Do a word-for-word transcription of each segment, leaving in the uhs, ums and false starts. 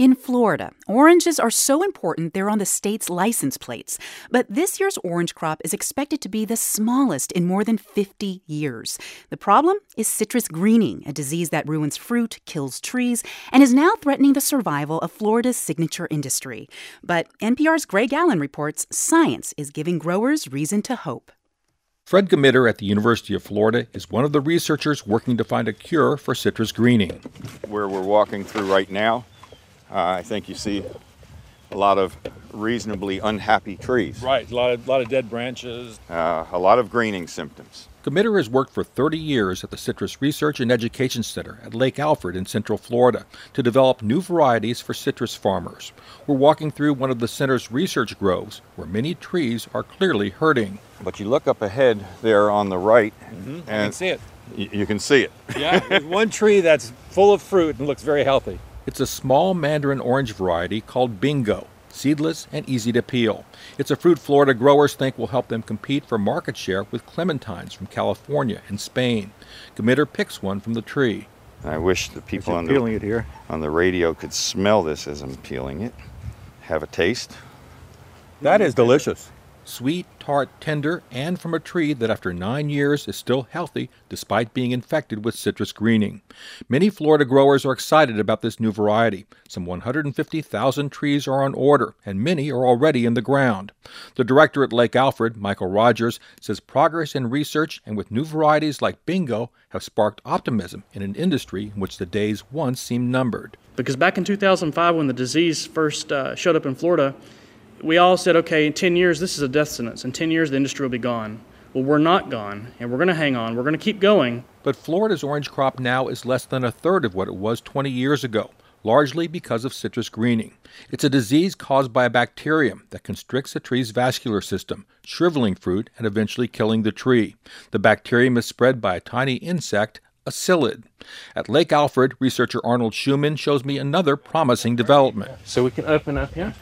In Florida, oranges are so important they're on the state's license plates. But this year's orange crop is expected to be the smallest in more than fifty years. The problem is citrus greening, a disease that ruins fruit, kills trees, and is now threatening the survival of Florida's signature industry. But N P R's Greg Allen reports science is giving growers reason to hope. Fred Gmitter at the University of Florida is one of the researchers working to find a cure for citrus greening. Where we're walking through right now, uh, I think you see a lot of reasonably unhappy trees. Right, a lot of, lot of dead branches. Uh, a lot of greening symptoms. Gmitter has worked for thirty years at the Citrus Research and Education Center at Lake Alfred in Central Florida to develop new varieties for citrus farmers. We're walking through one of the center's research groves where many trees are clearly hurting. But you look up ahead there on the right, mm-hmm. and I can see it. Y- you can see it. Yeah, there's one tree that's full of fruit and looks very healthy. It's a small mandarin orange variety called Bingo, seedless and easy to peel. It's a fruit Florida growers think will help them compete for market share with clementines from California and Spain. Gmitter picks one from the tree. I wish the people on peeling the, it here. on the radio could smell this as I'm peeling it. Have a taste. That is delicious. Sweet, tart, tender, and from a tree that after nine years is still healthy despite being infected with citrus greening. Many Florida growers are excited about this new variety. Some one hundred fifty thousand trees are on order, and many are already in the ground. The director at Lake Alfred, Michael Rogers, says progress in research and with new varieties like Bingo have sparked optimism in an industry in which the days once seemed numbered. Because back in two thousand five, when the disease first uh, showed up in Florida, we all said, okay, in ten years, this is a death sentence. In ten years, the industry will be gone. Well, we're not gone, and we're going to hang on. We're going to keep going. But Florida's orange crop now is less than a third of what it was twenty years ago, largely because of citrus greening. It's a disease caused by a bacterium that constricts a tree's vascular system, shriveling fruit and eventually killing the tree. The bacterium is spread by a tiny insect, a psyllid. At Lake Alfred, researcher Arnold Schumann shows me another promising development. So we can open up here.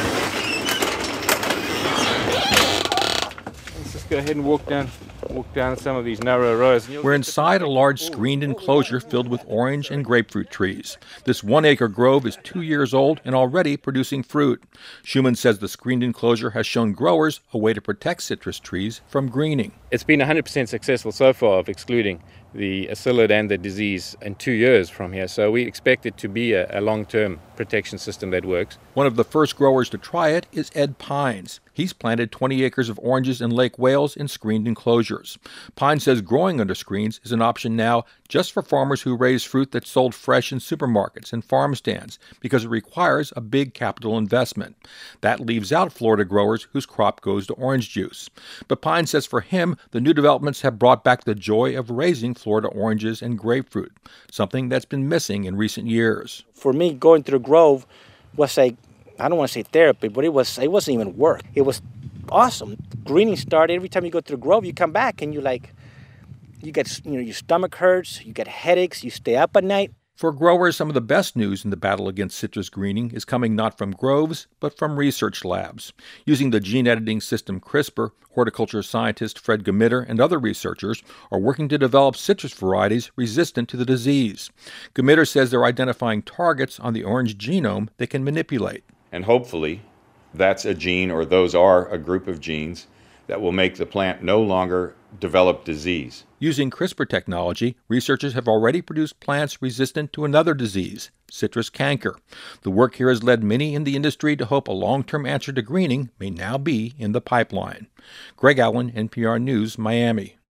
Go ahead and walk down walk down some of these narrow rows. We're inside a large screened enclosure filled with orange and grapefruit trees. This one-acre grove is two years old and already producing fruit. Schumann says the screened enclosure has shown growers a way to protect citrus trees from greening. It's been one hundred percent successful so far of excluding the psyllid and the disease in two years from here. So we expect it to be a, a long-term protection system that works. One of the first growers to try it is Ed Pines. He's planted twenty acres of oranges in Lake Wales in screened enclosures. Pine says growing under screens is an option now just for farmers who raise fruit that's sold fresh in supermarkets and farm stands because it requires a big capital investment. That leaves out Florida growers whose crop goes to orange juice. But Pine says for him, the new developments have brought back the joy of raising Florida oranges and grapefruit, something that's been missing in recent years. For me, going to the grove was like, I don't want to say therapy, but it was it wasn't even work. It was awesome. Greening started. Every time you go to the grove, you come back and you like, you get, you know, your stomach hurts, you get headaches, you stay up at night. For growers, some of the best news in the battle against citrus greening is coming not from groves, but from research labs. Using the gene editing system CRISPR, horticulture scientist Fred Gmitter and other researchers are working to develop citrus varieties resistant to the disease. Gmitter says they're identifying targets on the orange genome they can manipulate. And hopefully, that's a gene, or those are a group of genes, that will make the plant no longer develop disease. Using CRISPR technology, researchers have already produced plants resistant to another disease, citrus canker. The work here has led many in the industry to hope a long-term answer to greening may now be in the pipeline. Greg Allen, N P R News, Miami.